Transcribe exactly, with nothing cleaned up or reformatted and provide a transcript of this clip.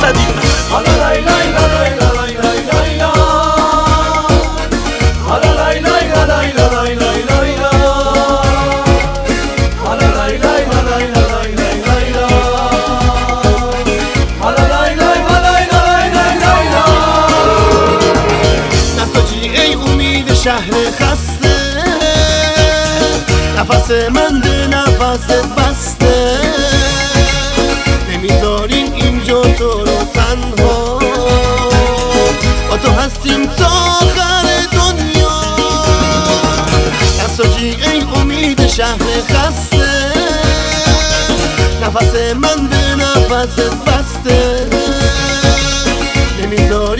زدی. حالا لای لای لای لای لای لای لای، حالا لای لای لای لای لای لای، حالا لای لای لای لای لای لای، حالا لای لای لای لای لای لای. نساجی ای امید شهر خسته، نفس من به نفست بسته، نمیذاریم اینجا تو رو تنها، با تو هستیم تا آخر دنیا. نساجی ای امید شهر خسته، نفس من به نفست بسته، نمیذاریم